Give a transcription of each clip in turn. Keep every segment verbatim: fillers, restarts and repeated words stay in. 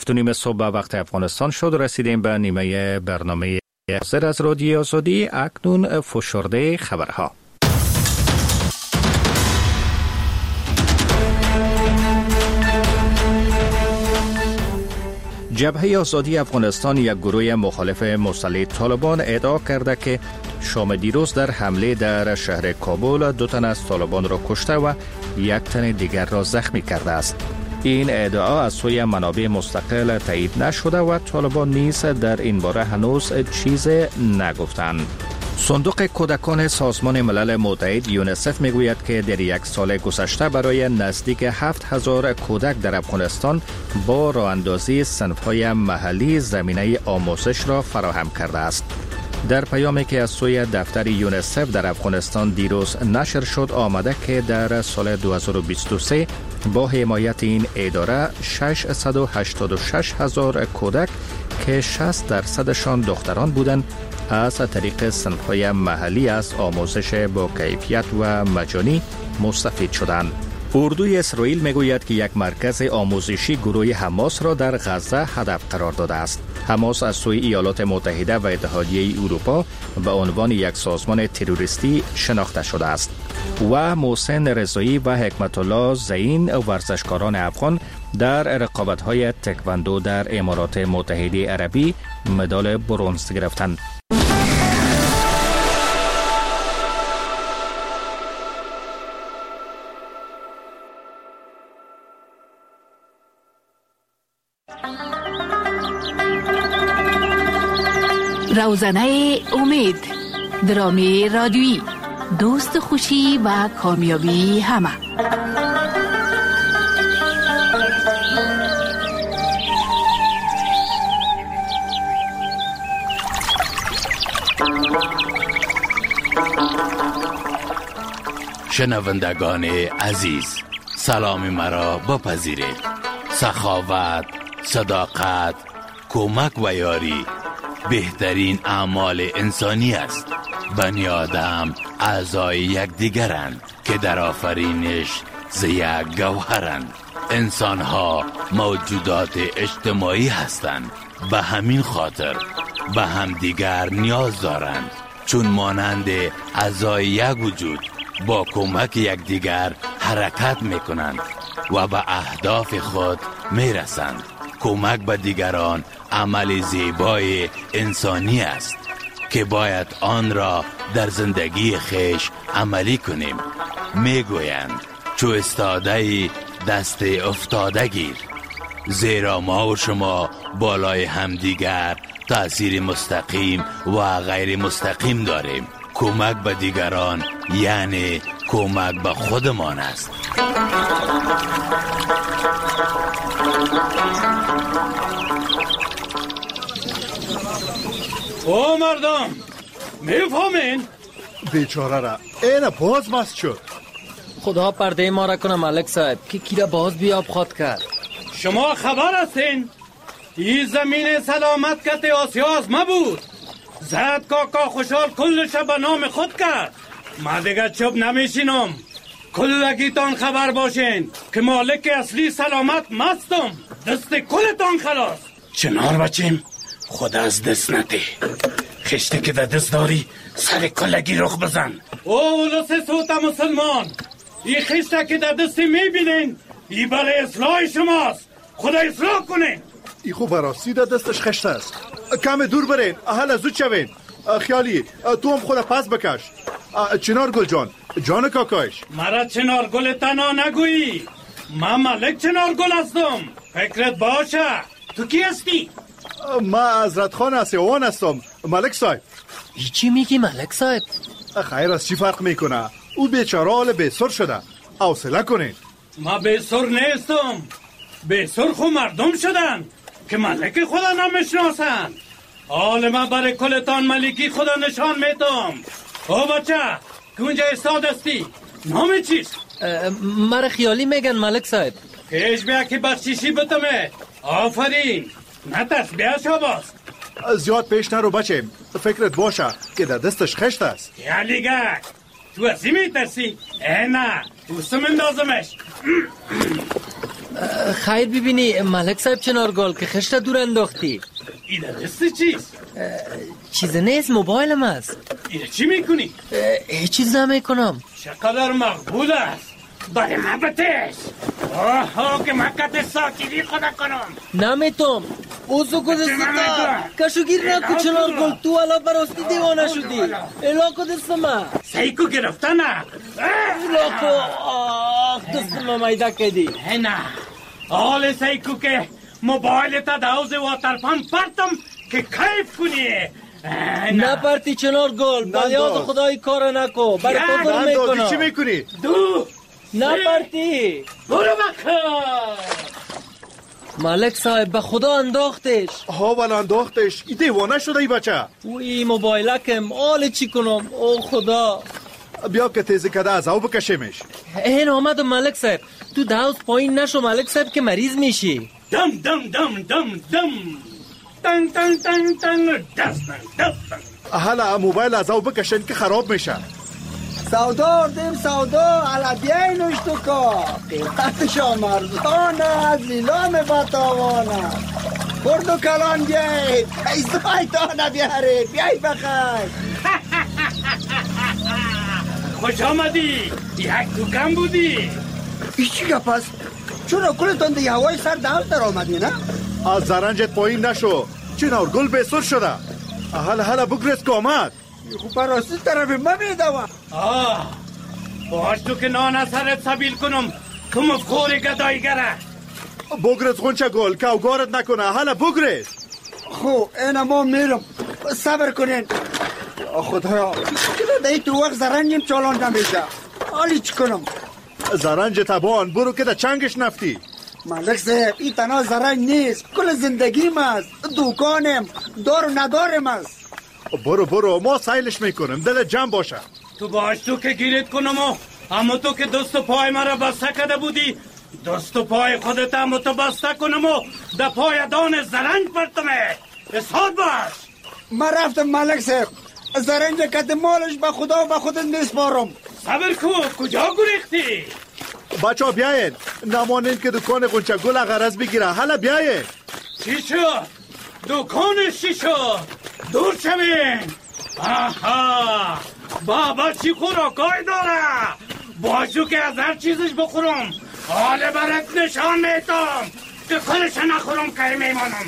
تو نیمه صبح وقت افغانستان شد. رسیدیم به نیمه برنامه حاضر از رادیو آزادی. اکنون فشرده خبرها. جبهه آزادی افغانستان یک گروه مخالف مسلح طالبان ادعا کرده که شام دیروز در حمله در شهر کابل دو تن از طالبان را کشته و یک تن دیگر را زخمی کرده است. این ادعا از سوی منابع مستقل تایید نشده و طالبان نیز در این باره هنوز چیز نگفتند. صندوق کودکان سازمان ملل متحد یونیسف میگوید که در یک سال گذشته برای نزدیک هفت هزار کودک در افغانستان با راه اندازی صنف‌های محلی زمینه آموزش را فراهم کرده است. در پیامی که از سوی دفتر یونیسف در افغانستان دیروز نشر شد آمده که در سال دو هزار و بیست و سه با حمایت این اداره ششصد و هشتاد و شش هزار کودک که شصت درصدشان دختران بودند از طریق صنف‌های محلی از آموزش با کیفیت و مجانی مستفید شدند. اردوی اسرائیل میگوید که یک مرکز آموزشی گروه حماس را در غزه هدف قرار داده است. حماس از سوی ایالات متحده و اتحادیه اروپا به عنوان یک سازمان تروریستی شناخته شده است و محسن رضایی و حکمت الله زین ورزشکاران افغان در رقابت‌های تکواندو در امارات متحده عربی مدال برنز گرفتند. روزنه امید، درامی رادیویی، دوست خوشی و کامیابی همه. شنوندگان عزیز، سلام مرا بپذیرید. سخاوت، صداقت، کمک و یاری بهترین اعمال انسانی است. بنی آدم اعضای یکدیگرند که در آفرینش ز یک گوهرند. انسان‌ها موجودات اجتماعی هستند، به همین خاطر به همدیگر نیاز دارند. چون مانند اعضای یک وجود با کمک یکدیگر حرکت میکنند و به اهداف خود میرسند. کمک به دیگران عمل زیبای انسانی است که باید آن را در زندگی خویش عملی کنیم. میگویند چو استاده دست افتاده گیر، زیرا ما و شما بالای همدیگر تأثیر مستقیم و غیر مستقیم داریم. کمک به دیگران یعنی کمک به خودمان است. او مردم میفهمین؟ بیچاره را این باز مست شد. خدا پرده ما را کنه ملک صاحب که کی را باز بیاب خود کرد. شما خبر هستین؟ این زمین سلامت کت آسیا از ما بود. زد کاکا خوشحال کلش به نام خود کرد. ما دیگه چوب نمیشینم. کلگیتان خبر باشین که مالک اصلی سلامت مستم. دست کلتان خلاص. چنار بچیم خود از دست نده. خشته که در دست داری سر کلگی رخ بزن. او اولوس سوتا مسلمان، این خشته که در دستی میبینین این برای اصلاح شماست. خدا اصلاح کنین. ای خوب براستی در دستش خشته است. کم دور برین، احل زود شوین. خیالی تو هم خود پس بکش. چنار گل جان، جان کاکایش. مرا چنار گل تنها نگویی. من ملک چنار گل هستم. فکرت باشه. تو کی هستی؟ من حضرت خان اسیوان هستم ملک صاحب. ای چی میگی ملک صاحب؟ خیر از چی فرق میکنه؟ او بیچاره حال بیسر شده. حوصله کنین. ما بیسر نیستم. بیسر خو مردم شدن که ملک خدا نمیشناسن. حال ما برای کلتان ملکی خدا نشان میدم. او بچه که اونجا استاد هستی نام چیست؟ مرا خیالی میگن ملک صاحب. کش بیا که بخشیشی بتمه. آفرین. نترس بیا شاباس. زیاد پیش نرو بچه. فکرت باشه که در دستش خشت است. یالیگک تو ازی میترسی؟ اه نه دوستم اندازمش. خیر ببینی ملک صاحب چنارگل که خشت دور انداختی. این دستی چیست؟ چیز نیست، موبایلم است. این چی میکنی؟ هیچ چیز نمیکنم. چقدر مقبول است. برای من بتش. آها که مکت ساکیری خدا کنم. نمیتونم. اوزو کدستا کشوگیر نکو چنارگل، تو الا براستی دیوانه شدی. الا کدستما سیکو گرفته نه. الا کو آخ دستما مایده کدی. نه حال سیکو که موبایل تا دوز واترپمپ پرتم که کیف کنی. نه پرتی چنارگل، بلیاز خدای کار نکو. برای خودم میکنم. چی میکنی؟ دو نه پرتی برو بکن. ملک صاحب به خدا انداختش. ها ولی انداختش. ای دیوانه شده ای بچه. وی موبایلکم آل چی کنم؟ او خدا. بیا که تیزی کده از او بکشیمش. این آمد ملک صاحب، تو داوز پایین نشو ملک صاحب که مریض میشی. دم دم دم دم دم تن تن تن تن دستن دستن. حالا موبایل از او بکشن که خراب میشه. سودا آردیم سودا علا بیاینوش تو کا قیمتشا مرزان است لیلام بطاوان است. برد و کلان بیایید ایزای تانه بیاره بیای بخیر. خوش آمدی. یک تو کم بودی. ایچی که پس چون کلتون دی هوای سر داوز در آمدی نه؟ از زرنجت پایین نشو. چنارگل بسر شده. حالا حالا بگرس که آمد. خوب براستی طرف ما میدوم. آه باش تو که نان سرت سبیل کنم تو مفخور گدایگره. بگرس غنچه گل که اوگارت نکنه. حالا بگرس. خو اینا ما میرم صبر کنین. خدایا که دایی تو وقت زرنجیم چالان نمیشه. حالی چی کنم؟ زرنج تبان برو که دا چنگش نفتی. ملک صاحب این تنها زرنج نیست، کل زندگیم است، دوکانم دار و ندارم است. برو برو ما سایلش میکنم دل جمع باشه. تو باش تو که گیرت کنم و اما تو که دست و پای مرا بسته کده بودی دست و پای خودت هم تو بسته کنم و ده پای دان زرنج پرتمه. اصحاد باش. من رفتم ملک صاحب، زرنج کت مالش به خدا و به خودت میسپارم. صبر کو کجا گریختی؟ بچه ها بیاین نمانین که دکان غنچه گل غرض بگیره. حالا بیاین. چی شد؟ دکانش چی شد؟ دور شوین. آها بابا چی خوراکای داره؟ باشو که از هر چیزش بخورم. حال برات نشان میتم که کلش نخورم که میمانم.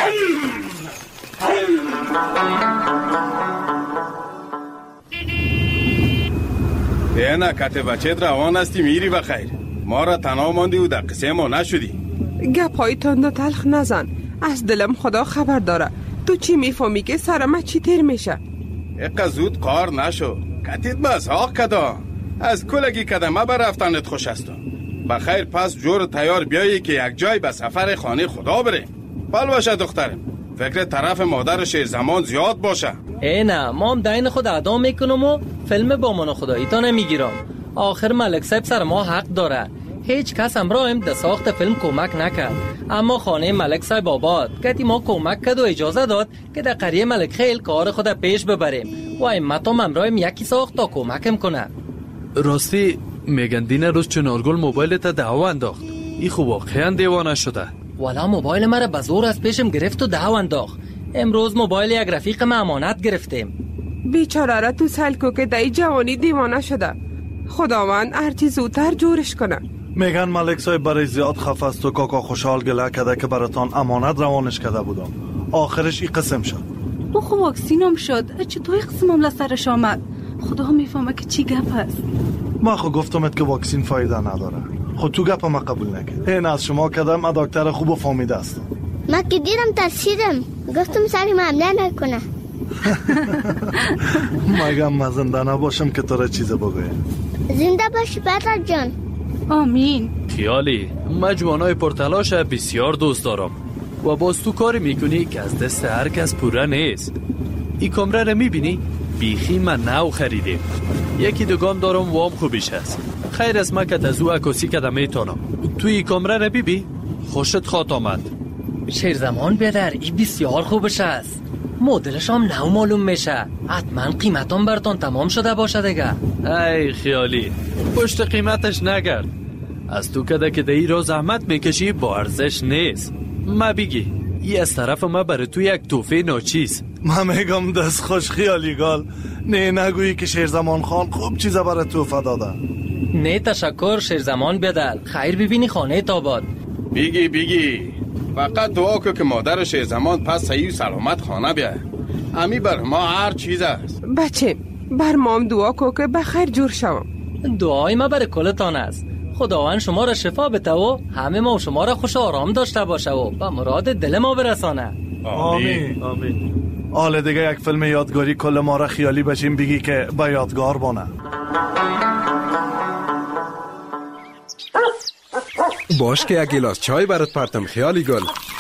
اینا کت بچه روان هستی میری بخیر. ما را تنها ماندی و در قصه ما نشدی. گپای تند و تلخ نزن. از دلم خدا خبر داره. تو چی میفهمی که سرم چی تیر میشه؟ اقا زود کار نشو. کتید بس حاق کدا. از کلگی کدمه برفتنت خوش هستم. بخیر پس جور تیار بیایی که یک جای به سفر خانه خدا بریم. بل باشه دخترم. فکر طرف مادر شیر زمان زیاد باشه. ای نه ما هم دین خود ادا میکنم و فیلم با من خدایی تا نمیگیرم. آخر ملک صاحب سر ما حق داره. هیچ کس امراهم ده ساخت فیلم کمک نکرد، اما خانه ملک صاحب آباد کتی ما کمک کرد و اجازه داد که در قریه ملک خیل کار خود پیش ببریم و امتام امراهم یکی ساخت تا کمکم کنه. راستی میگن دین روز چنارگل موبایل تا دهو انداخت. ای خوب واقعا دیوانه شده. والا موبایل مرا به زور از پیشم گرفت و دهو انداخت. امروز موبایل یک رفیق ما امانت گرفتیم. بیچاره را تو سلکو که دای جوانی دیوانه شده. خداوند هرچی زودتر جورش کنه. میگن ملک صاحب برای زیاد خفه است و کاکا خوشحال گله کده که براتان امانت روانش کده بودم. آخرش این قسم شد. تو خب واکسینم شد، چطور قسمم لسرش آمد؟ خدا میفهمه که چی گپ است. ما خو گفتمت که واکسین فایده نداره. خود تو گپ ما قبول نکرد. این از شما کدم ما دکتر خوب و فهمیده است. ما که دیدم ترسیدم، گفتم سری معامله نکنه. مگم من زنده نباشم که تو را چیز بگویم. زنده باشی پدر جان. آمین. خیالی مجموعه پرتلاش بسیار دوست دارم و باز تو کاری میکنی که از دست هر کس پوره نیست. این کمره رو میبینی؟ بیخی من نو خریدیم. یکی دگان دارم وام خوبیش هست. خیر از مکت از او عکاسی کده میتونم. توی این کمره رو بیبی خوشت خواد آمد. شیر زمان بیادر این بسیار خوبش است. مدلش هم نو معلوم میشه. حتما قیمتان براتون تمام شده باشه دیگه. ای خیالی پشت قیمتش نگرد. از تو کده که دی رو زحمت میکشی با ارزش نیست. ما بگی ای از طرف ما برای تو یک توفه ناچیز. من میگم دست خوش خیالی گال. نه نگویی که شیرزمان خان خوب چیزا برای توفه داده. نه تشکر شیرزمان بیادر. خیر ببینی خانه تاباد. بیگی بیگی فقط دعا که که مادر شیرزمان پس صحیح سلامت خانه بیه. امی بر ما هر چیز است. بچه بر مام دعا کو که بخیر جور شوم. دعای ما برای کلتان است. خداوند شما را شفا بده و همه ما و شما را خوش آرام داشته باشه و به مراد دل ما برسانه. آمین آمین. حالا دیگه یک فیلم یادگاری کل ما را خیالی بشیم بگی که با یادگار بانه. باش که یک گلاس چای برات پرتم خیالی گل.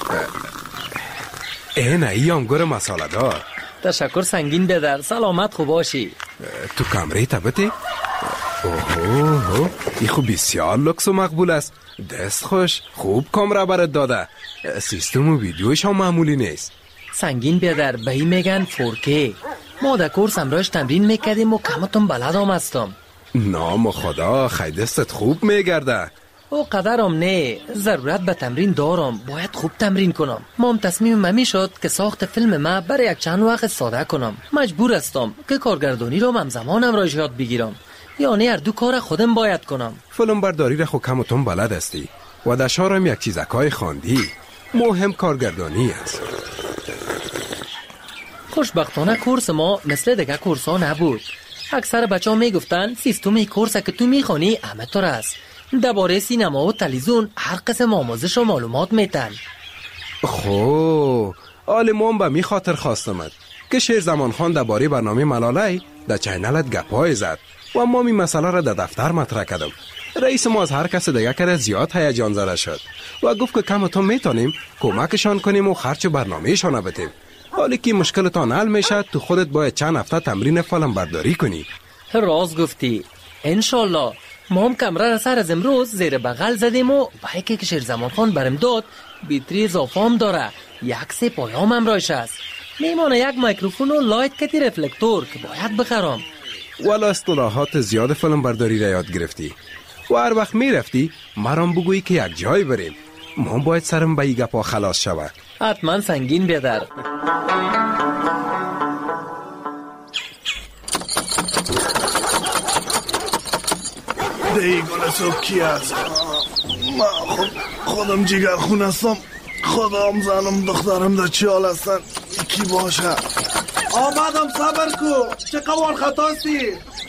اینه ای انگور مساله دار. تشکر سنگین بدر. سلامت خوب باشی. تو کمره تبتی؟ اوه ای خوب بسیار لکس و مقبول است. دست خوش خوب کامره برات داده. سیستم و ویدیوش هم معمولی نیست. سنگین بیادر به این میگن فورکی. ما در کورس امراش تمرین میکردیم و کمتون بلد هم هستم. نام خدا خیلی دستت خوب میگرده. او قدرم نه. ضرورت به تمرین دارم. باید خوب تمرین کنم. مام تصمیم من شد که ساخت فیلم ما برای یک چند وقت ساده کنم. مجبور هستم که کارگردانی رو همزمان امراش یاد بگیرم. یعنی هر دو کار خودم باید کنم. فیلم برداری را خود کمتون بلد هستی و در شهرم یک چیزکای خواندی. مهم کارگردانی است. خوشبختانه کورس ما مثل دیگه کورس ها نبود. اکثر بچه ها می گفتن سیستم کورس که تو می خوانی همه طور است. درباره سینما و تلویزیون هر قسم آموزش و معلومات میتن. خو آلمان به می خاطر خواستمد که شیرزمان خان درباره برنامه ملاله در چینلت گپای زد و ما می مسئله را در دفتر مطرح کردم. رئیس ما از هر کس دیگه کرد زیاد هیجان زده شد و گفت که کمتون میتونیم کمکشان کنیم و خرچ برنامهشان بدیم. حالی که مشکلتان حل میشه تو خودت باید چند هفته تمرین فیلم برداری کنی. راست گفتی. انشالله. ما هم کمره را سر از امروز زیر بغل زدیم و بایکی که شیرزمان خان برم داد بیتری اضافه هم داره. یک سه پایام هم رایش است. میمانه یک میکروفون و لایت کتی رفلکتور که باید بخرم. والا اصطلاحات زیاد فیلم برداری را یاد گرفتی و هر وقت میرفتی مرام بگویی که یک جای بریم. ما باید سرم به این گپا خلاص شود. حتما سنگین بیادر. دیگونه صبح کی هست؟ من خود خودم جیگر خون هستم. خودم زنم دخترم در چی حال هستن؟ کی باشه؟ آمدم صبر کو. چه قوان خطا هستی؟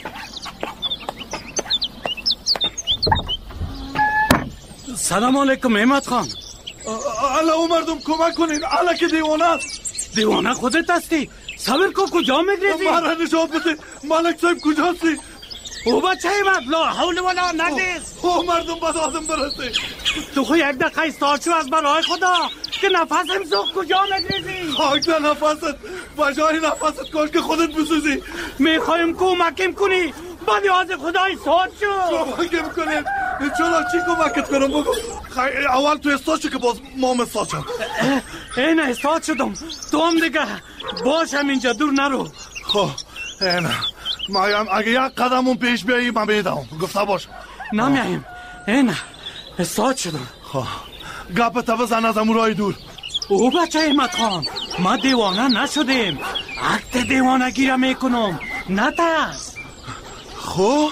سلام علیکم احمد خان. الا او مردم کمک کنین. الا که دیوانه است. دیوانه خودت هستی؟ صبر کو. کجا میگریزی؟ مرا نشان بده. ملک صاحب کجاستی؟ او بچه احمد لا حول ولا نگریز. او مردم بد آدم برسته. تو خو یک دقیقه ایستاد شو از برای خدا که نفسم سوخت. کجا میگریزی؟ خاک در نفست. بجای نفست کن که خودت بسوزی. میخوایم کمکم کنی. با نیاز خدای ساد شو. کمکم کنیم. چرا چی کمکت کنم بگو. خیلی اول تو استاد شو که باز مام استاد شد. اینه استاد شدم. تو هم دیگه باشم اینجا دور نرو. خب اینه مایم اگه یک قدمون پیش بیایی من بیدم. گفته باش. نمیاییم. اینه استاد شدم. خب گپ تا بزن از امورای دور. او بچه احمد خان ما دیوانه نشدیم. عکت دیوانه گیره میکنم. نه ترس. خب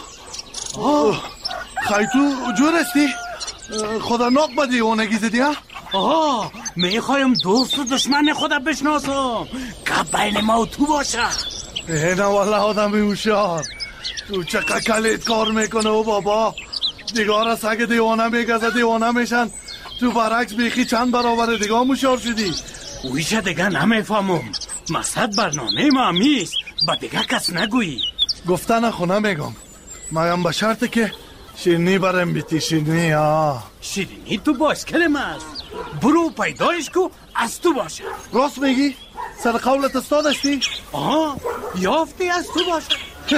خیلی تو جور استی؟ خدا ناک با دیوانگی زدی ها؟ آه میخوایم دوست و دشمن خدا بشناسم که بین ما و تو باشه. اینه والله آدمی هوشیار. تو چقدر کلید کار میکنه و بابا دیگار از اگه دیوانه میگزه دیوانه میشن. تو برعکس بیخی چند برابر دیگه هوشیار شدی. اویشه دیگه نمیفهمم. مقصد برنامه ما همیست با دیگه کس نگویی. گفته نخونه میگم. مایم به شرطه که شیرنی برم بیتی. شیرنی ها شیرنی تو باشکل ماست. برو پیدایش کو از تو باشه. راست میگی؟ سر قولت استاد هستی؟ آه یافتی از تو باشه.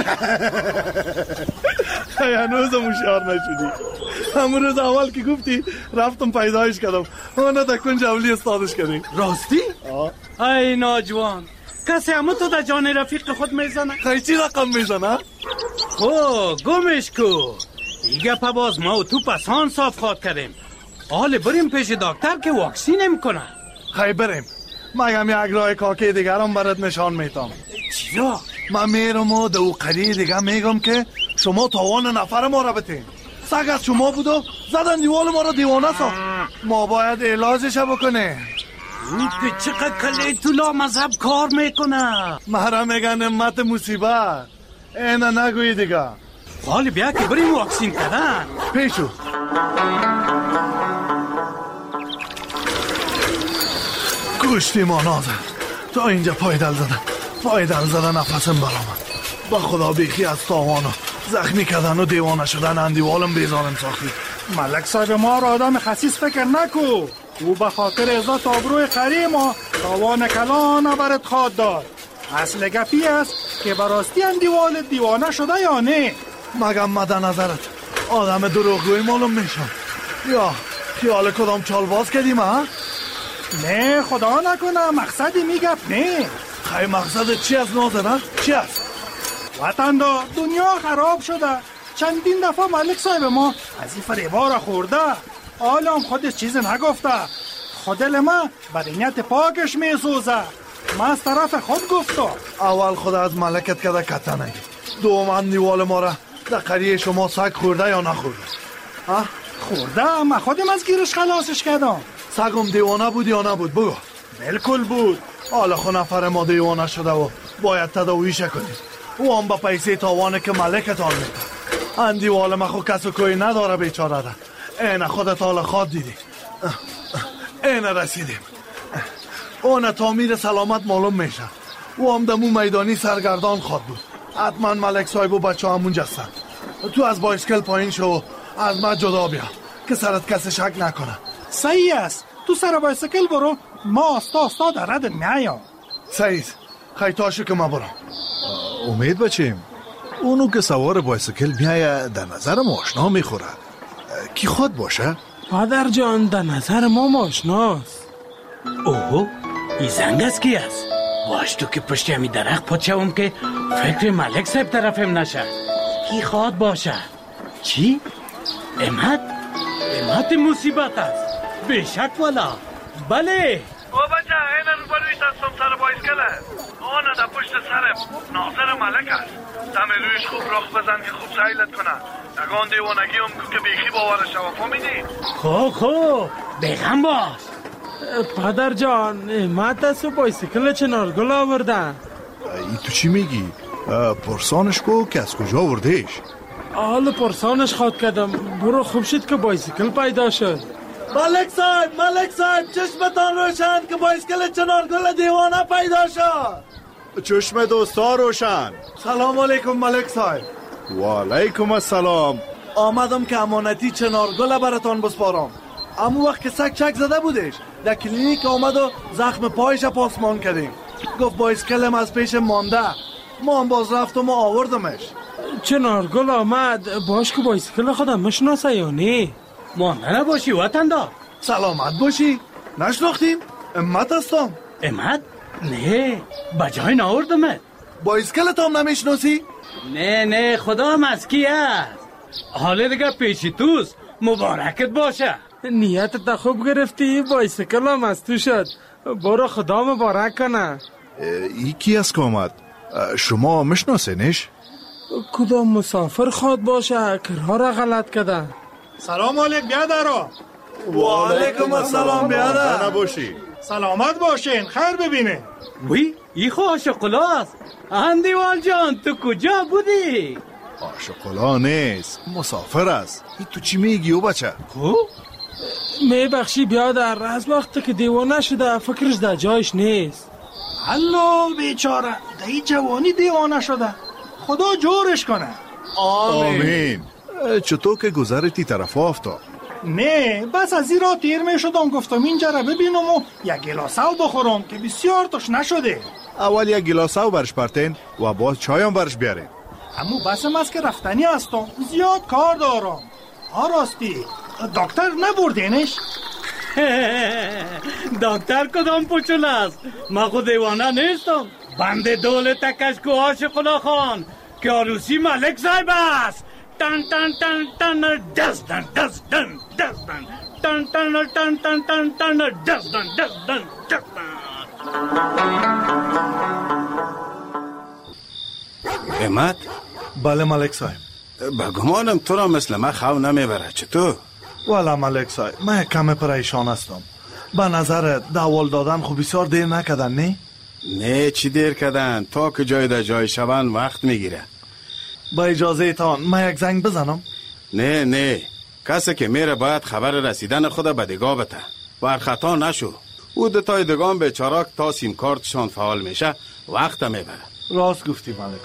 هنوزم هوشیار نشدی. همون روز اول که گفتی رفتم پیدایش کردم. اونه در کنج اولی استادش کردی. راستی؟ آه ای ناجوان کسی همون تو در جان رفیق خود میزنه؟ خیلی چی رقم میزنه؟ خب گمش کو. دیگه پا باز ما و تو پسان صاف خواد کردیم. حال بریم پیش دکتر که واکسینم کنه. خیلی بریم. مگم یک راه کاکی دیگرم برات نشان میتم. چیا؟ من میرم و دو قریه دیگه میگم که شما تاوان نفر ما را بتین. سگ از شما بود و زدن دیوال ما را دیوانه ساخت. ما باید علاجش بکنه. که چقدر کلی تو لا مذهب کار میکنه. مرا میگن امت مصیبت. اینه نگوی دیگه. حالی بیا که بریم واکسین کردن. پیشو. گوشتی ما نازه. تا اینجا پایدل زدن. پایدل زدن نفسم برامد. با خدا بیخی از تاوانو زخمی کردن و دیوانه شدن اندیوالم بیزارم ساختی. ملک صاحب ما را آدم خسیس فکر نکو. او به خاطر عزت آبروی قری ما تاوان کلان برات خواد داد. اصل گپی است که براستی اندیوال دیوانه شده یا نه؟ مگم مد نظرت آدم دروغگوی معلوم میشم یا خیال کدام چالباز کردیم ها؟ نه خدا نکنه مقصدی میگپ نه. خیلی مقصد چی از نازنه؟ چی است؟ وطن دا دنیا خراب شده. چندین دفعه ملک صاحب ما از این فریبا را خورده. حالا هم خودش چیز نگفته. خودل ما برینیت پاکش میسوزه. ما از طرف خود گفتم. اول خود از ملکت کده کتا نگی. دوم اندیوال ما را در قریه شما سگ خورده یا نخورده؟ ها؟ خورده؟ من خودم از گیرش خلاصش کردم. سگم دیوانه بود یا نبود بگو. بالکل بود. حالا خود نفر ما دیوانه شده و باید تداویش کنیم. او هم با پیسه تاوانه که ملکتان میده. اندیوال ما خود کس و کوی نداره بیچاره ده. اینه خودت حالا خواد دیدی. اینه رسیدیم. اون تعمیر سلامت معلوم میشه. او هم دمو میدانی سرگردان خواد بود. حتما ملک صاحب و بچه همون جستن. تو از بایسکل پایین شو از من جدا بیا که سرت کسی شک نکنه. صحیح است. تو سر بایسکل برو. ما استا استا در رد میایم. صحیح. خیتاشو که ما برم. امید بچیم اونو که سوار بایسکل بیایه در نظر ما آشنا میخوره. کی خود باشه؟ پدر جان در نظر ما آشناست. اوه این زنگ است کی است؟ باش تو که پشت همی درخت پاچهم که فکر ملک صاحب طرفم نشه. کی خواد باشه؟ چی؟ امت؟ امت مصیبت است. بشک والا. بله او بچه این رو برویش هستم سر بایسکله. آنه در پشت سرم ناظر ملک است. دم رویش خوب رخ بزن که خوب سایلت کنه. اگان دیوانگی هم که بیخی باورش شوافا میدی. خو خو بگم باش. پدر جان امت است و بایسکل چنارگل آوردن. ای تو چی میگی؟ پرسانش کو که از کجا آوردهش؟ حال پرسانش خواد کردم. برو خوب شد که بایسکل پیدا شد. ملک صاحب ملک صاحب چشمتان روشن که بایسکل چنارگل دیوانه پیدا شد. چشم دوستا روشن. سلام علیکم ملک صاحب. و علیکم السلام. آمدم که امانتی چنارگل براتان بسپارم. امو وقت که سگ چک زده بودش در کلینیک آمد و زخم پایش پاسمان کردیم. گفت بایسکلم از پیش مانده. ما هم باز رفتم و آوردمش. چنارگل آمد باش که بایسکل خودم مشناسه یا نه؟ مانده نباشی وطن دا. سلامت باشی. نشناختیم؟ امت هستم. امت؟ نه بجای ناوردمت. بایسکلت هم نمیشناسی؟ نه نه خدا هم از کی است. حالا دیگه پیشی توست. مبارکت باشه. نیتت تا خوب گرفتی. بایسکل هم از تو شد. برو خدا مبارک کنه. ای کی از که آمد؟ شما مشناسینش؟ کدام مسافر خواد باشه کرها را غلط کده. سلام علیک بیادرا. و علیکم السلام بیادر. نباشی. سلامت باشین خیر ببینه. وی ای خو آشقلاست. اندیوال جان تو کجا بودی؟ آشقلا نیست مسافر است. ای تو چی میگی او بچه؟ خو؟ میبخشی بیادر از وقت که دیوانه شده فکرش در جایش نیست. الله بیچاره در این جوانی دیوانه شده. خدا جورش کنه. آمین, آمین. چطور که گذرتی طرف افتاد؟ نه بس از این را تیر می شدم گفتم اینجا را ببینم و یک گلاسه بخورم که بسیار توش نشده. اول یک گلاسه برش پرتین و باز چایم برش بیارین. امو بسم است که رفتنی هستم زیاد کار دارم. ها راستی دکتر نبردینش؟ دکتر کدام پوچول است؟ ما خود دیوانه نیستم. بنده دولت کشکو عاشق خدا خان که عروسی ملک صاحب است. تن تن تن تن دز دن دز دن دز دن تن تن تن تن تن تن دز دن دز دن دز دن. احمد؟ بله ملک صاحب. با گمانم تو را مثل من خو نمیبره. چطور؟ والا ملک صاحب من کم پریشان هستم. به نظر داول دادن خب بسیار دیر نکردن نه؟ نه چی دیر کردن؟ تا که جای در جای شون وقت میگیره. با اجازه تان من یک زنگ بزنم؟ نه نه کسی که میره باید خبر رسیدن خود به دگاه بته. بر خطا نشو. او دتای دگان به چراک تا سیم کارتشان فعال میشه وقت میبره. راست گفتی ملک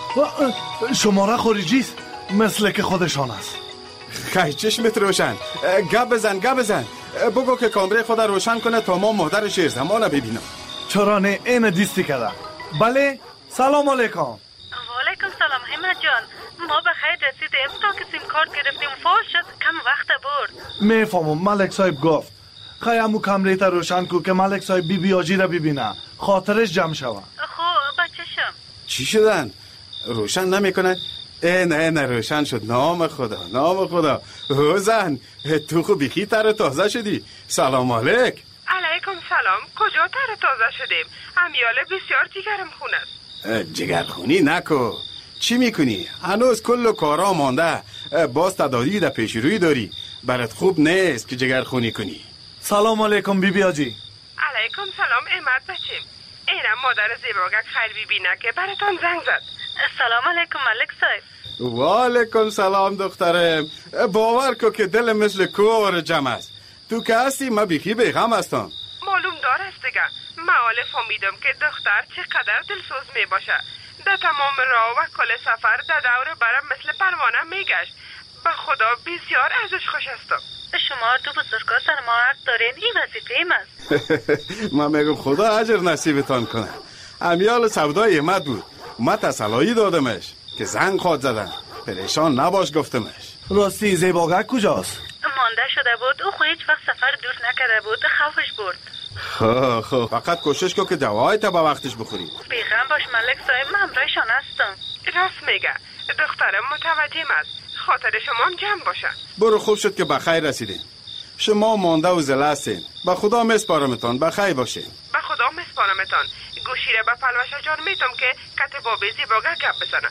صاحب. شماره خارجی است مثل که خودشان است. خیلی چشمت روشن. گپ بزن گپ بزن. بگو که کامره خود روشن کنه تا ما مهدر شیر زمانه ببینم. چرا نه این دیستی کرده. بله سلام علیکم. وعلیکم سلام همت جان. ما به خیر رسیدیم تا که سیم کارت گرفتیم فوش شد کم وقت برد. میفهمم ملک صاحب گفت خیلی امو کمره تا روشن کو که ملک صاحب بی بی آجی را ببینه خاطرش جمع شوه. خب بچه‌شم چی شدن؟ روشن نمیکنه؟ ای نه نه روشن شد. نام خدا نام خدا. زن تو خوب بیخی تر تازه شدی. سلام علیک. علیکم سلام. کجا تر تازه شدیم؟ امیاله بسیار جگرم خون است. جگرخونی نکو. چی میکنی؟ هنوز کل کارا مانده. باز تداری در پیش روی داری. برات خوب نیست که جگرخونی کنی. سلام علیکم بی بی آجی. علیکم سلام احمد بچیم. اینم مادر زیباگک خیر بی بینه که براتان زنگ زد. سلام علیکم ملک صاحب. و علیکم سلام دخترم. باور کو که دل مثل کوه جمع است. تو که هستی ما بیخی بیغم هستم. معلوم دار است دیگه. معال فهمیدم که دختر چقدر دلسوز می باشه. در تمام راه و کل سفر در دور برم مثل پروانه میگشت. به خدا بسیار ازش خوش هستم. شما دو بزرگا سر ما حق دارین. این وظیفه ایم است. من میگم خدا اجر نصیبتان کنه. امیال سودای احمد بود. ما تسلایی دادمش که زنگ خواد زدن. پریشان نباش گفتمش. راستی زیباگک کجاست؟ مانده شده بود. او خود هیچ وقت سفر دور نکرده بود. خوفش برد. خب خب فقط کوشش کن که دوای تا با وقتش بخوری. بیغم باش ملک صاحب. من همراهشان هستم. راست میگه. دخترم متوجهم است. خاطر شما هم جمع باشه. برو خوب شد که بخیر رسیدین. شما مانده و زله هستین. به خدا مسپارمتان بخیر باشین. به خدا مسپارمتان. گوشی را به پلوش جان میتم که کت بابی زیباگه گپ بزنه.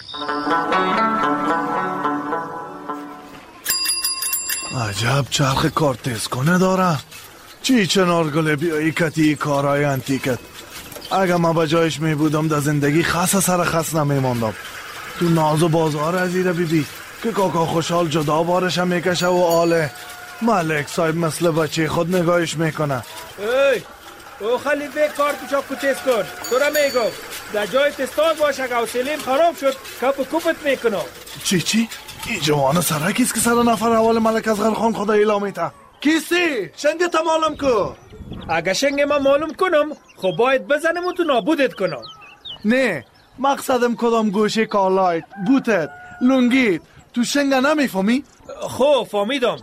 عجب چرخ کار تیز کنه داره. چی چنار گله بیایی کتی کارهای انتیکت. اگه ما به جایش می بودم در زندگی خاص سر خاص نمی ماندم. تو ناز و بازار از ایره بی بی که کاکا خوشحال جدا بارش هم میکشه و آله ملک صاحب مثل بچه خود نگاهش میکنه. ای او خلیفه کار تو چاپ تست کن. تو را میگم در جای تستاد باشه اگه حوصله‌ام خراب شد کپ و کوپت میکنم. چی چی؟ این جوان سرکیست که سر نفر اول ملک اصغر خان خدا اعلام میته. کیستی؟ شنگ تا معلوم کو. اگه شنگ ما معلوم کنم خب باید بزنم و تو نابودت کنم. نه مقصدم کدام گوشه کالایت بوتت لونگیت تو شنگ نمیفهمی؟ خب فهمیدم.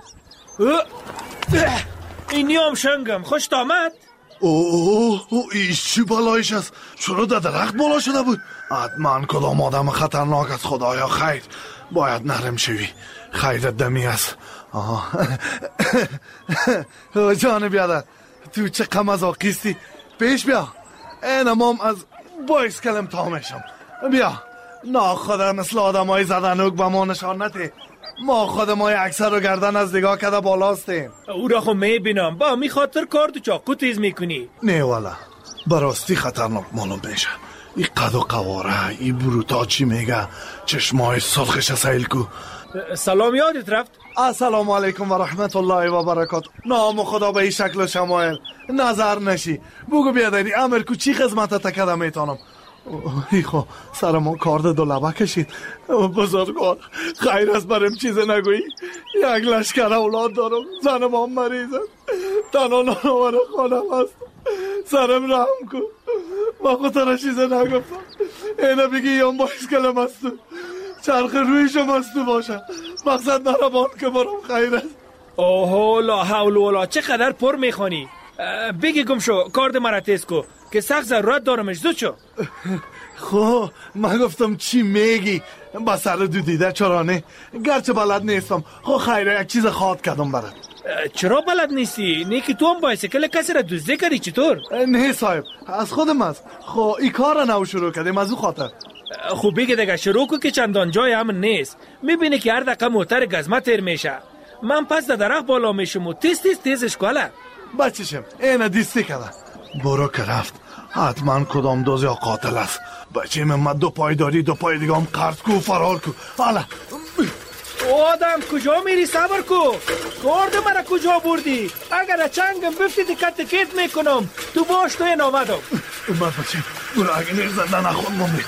اینی هم شنگم. خوش آمد. اوه او ایش چی بالایش است؟ چرا در درخت بالا شده بود؟ حتما کدام آدم خطرناک است. خدایا خیر باید نرم شوی. خیرت دمی است. جان بیادر تو چه قمزاقیستی. پیش بیا. اینم هم از بایس کلم تا میشم. بیا ناخدا مثل آدم های زدنوک به ما نشان نتی. ما خودم های اکثر و گردن از نگاه کده بالاستیم. او را خب میبینم با می خاطر کار تو چاقو تیز میکنی. نه والا براستی خطرناک معلوم میشه. این قد و قواره این بروتا چی میگه چشمای سرخش سیل کو. سلام یادت رفت؟ السلام علیکم و رحمت الله و برکات. نام خدا به این شکل و شمایل نظر نشی. بگو بیادری امر کو چی خدمت تکده میتانم. ایخو سرمون کارد دو لبه کشید. بزرگوار خیر است برم چیز نگویی. یک لشکر اولاد دارم. زنم هم مریض است. تنها نانوار خانم است. سرم رحم کن. ما خودتر چیز نگفتم. اینه بگی یام باید کلم است. چرخ رویشم است باشه. مقصد نرمان که برام خیر است. اوه لا حول ولا چقدر پر میخوانی. بگی گم شو کارد مرا تیز کو که سخت ضرورت دارمش. زود شو. خب من گفتم چی میگی؟ با سر دو دیده چرانه گرچه بلد نیستم. خب خیره یک چیز خواد کردم برات. چرا بلد نیستی؟ نه که تو هم بایسکل کسی را دزدی کردی چطور؟ نه صاحب از خودم است. خب این کار را نو شروع کردیم از او خاطر. خب بگه دیگه شروع کن که چندان جای همون نیست. میبینی که هر دقیقه موتر گزمه تیر میشه. من پس در درخت بالا میشم و تیز تیز تیزش کاله. بچشم اینه دیستی کده. برو که رفت حتما کدام دوز یا قاتل است. بچه من دو پای داری دو پای دیگه هم قرض کو فرار کو. حالا آدم کجا میری؟ صبر کو. گرد مرا کجا بردی؟ اگر چنگم بفتی دکت دکت میکنم. تو باش تو این آمدم. من بچه برو اگه نیر زنده نخون ممی.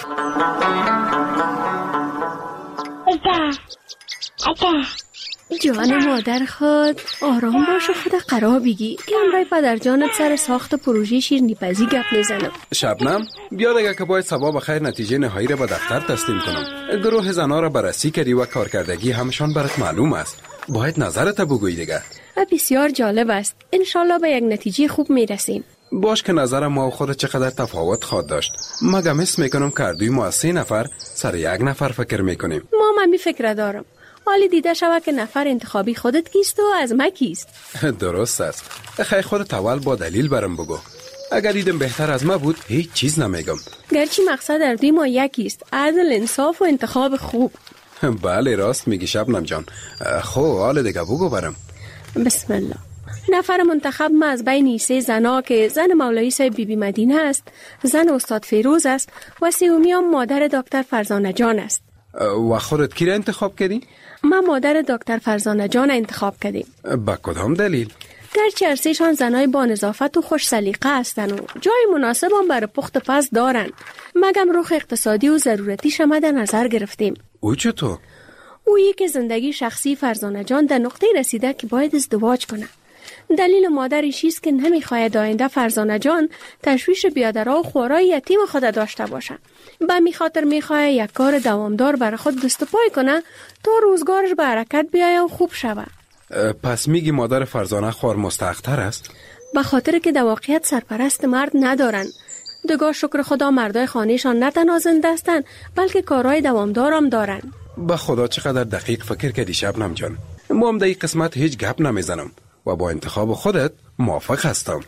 جان مادر خود آرام باش و خود قرار بگی که امرای پدر جانت سر ساخت پروژه شیرینی‌پزی گپ میزنم. شبنم بیا دیگه که باید صبح بخیر نتیجه نهایی را به دفتر تسلیم کنم. گروه زنا را بررسی کردی و کارکردگی همشان برات معلوم است. باید نظرت بگویی دیگه. بسیار جالب است. انشالله به یک نتیجه خوب میرسیم. باش که نظر ما و خود چقدر تفاوت خواهد داشت. مگه حس میکنم که دوی ما از سه نفر سر یک نفر فکر میکنیم. ما من می فکر دارم. حالی دیده شود که نفر انتخابی خودت کیست و از ما کیست. درست است. خیلی خودت اول با دلیل برم بگو. اگر دیدم بهتر از ما بود هیچ چیز نمیگم. گرچه مقصد در دوی ما یکیست، عدل، انصاف و انتخاب خوب. بله راست میگی شبنم جان. خب حال دیگه بگو برم. بسم الله. نفر منتخب ما از بین سه زنا که زن مولوی صاحب بی بی مدینه است، زن استاد فیروز است و سومی هم مادر دکتر فرزانه جان است. و خودت کی را انتخاب کردی؟ ما مادر دکتر فرزانه جان انتخاب کردیم. با کدام دلیل؟ گرچه ارسیشان زنای با نظافت و خوش سلیقه هستند و جای مناسب هم برای پخت پز دارند، مگم رخ اقتصادی و ضرورتیش هم در نظر گرفتیم. او چطور؟ اویی که زندگی شخصی فرزانه جان در نقطه رسیده که باید ازدواج کنه. دلیل مادرش است که نمیخواهد آینده فرزانه جان تشویش بیادرها و خوارای یتیم خود داشته باشه. به می خاطر میخواهد یک کار دوامدار برای خود دست پای کنه تا روزگارش به حرکت بیاید و خوب شود. پس میگی مادر فرزانه خوار مستحق‌تر است؟ به خاطر که در واقعیت سرپرست مرد ندارن. دگاه شکر خدا مردای خانهشان نه تنها زنده هستند بلکه کارهای دوامدار هم دارن. به خدا چقدر دقیق فکر کردی شبنم جان. ما هم در این قسمت هیچ گپ نمیزنم و با انتخاب خودت موافق هستم.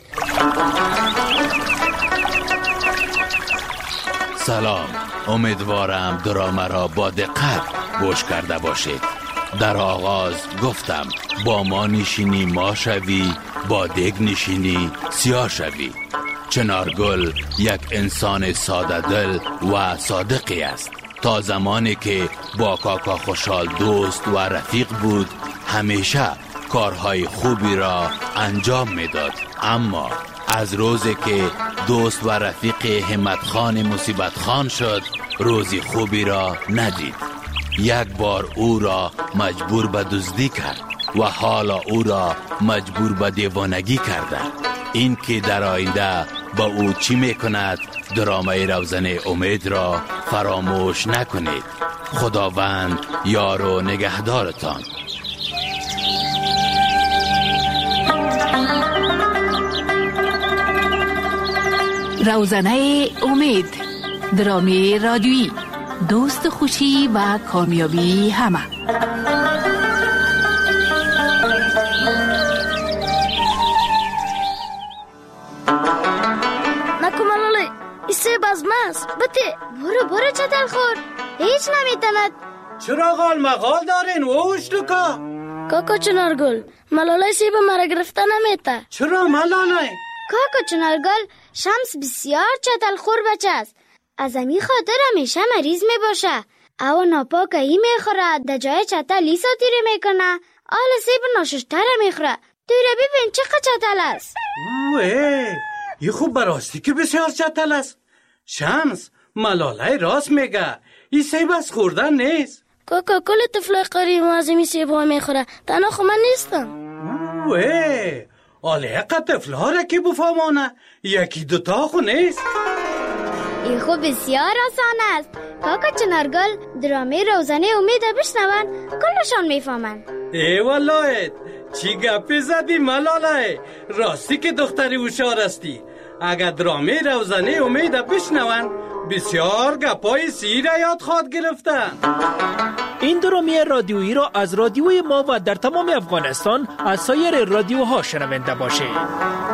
سلام، امیدوارم دراما را با دقت گوش کرده باشید. در آغاز گفتم با ما نشینی ما شوی، با دگ نشینی سیاه شوی. چنارگل یک انسان ساده دل و صادقی است. تا زمانی که با کاکا خوشحال دوست و رفیق بود همیشه کارهای خوبی را انجام میداد، اما از روزی که دوست و رفیق همت خان مصیبت خان شد روزی خوبی را ندید. یک بار او را مجبور به دزدی کرد و حالا او را مجبور به دیوانگی کرده. این که در آینده با او چی میکند درامای روزنه امید را فراموش نکنید. خداوند یار و نگهدارتان. روزنه امید، درامی رادیویی، دوست خوشی و کامیابی همه. نکو ملاله ایسه بزمست بته برو برو چتل خور هیچ نمیتند. چرا غال مغال دارین ووش دوکا؟ کاکا چنارگل ملاله سیب مرا گرفته نمیته. چرا ملاله؟ کاکا چنارگل شمس بسیار چتل خور بچه است. از امی خاطر همیشه مریض می باشه. او ناپاکه ای می خوره در جای چتل ای ساتیره می کنه. آل سیب ناششتره می خوره. توی را ببین چقدر چتل است. اوه ای خوب براستی که بسیار چتل است. شمس ملاله راست میگه، ای سیب از خوردن نیست. کاکا کل طفلای قریب از امی سیب ها می خوره، تنها خو من نیستم. اوه آله اقا طفل ها را که بفهمانه یکی دوتا خو نیست. این خو بسیار آسان است. کاکا چنارگل درامه روزانه امید بشنون کلشان میفهمن. ای والله چی گپی زدی ملاله؟ راستی که دختری هوشیار استی. اگر درامه روزانه امید بشنون بسیار گپای سیر یاد خواد گرفتن. این درامه رادیویی را از رادیوی ما و در تمام افغانستان از سایر رادیوها شنونده باشید.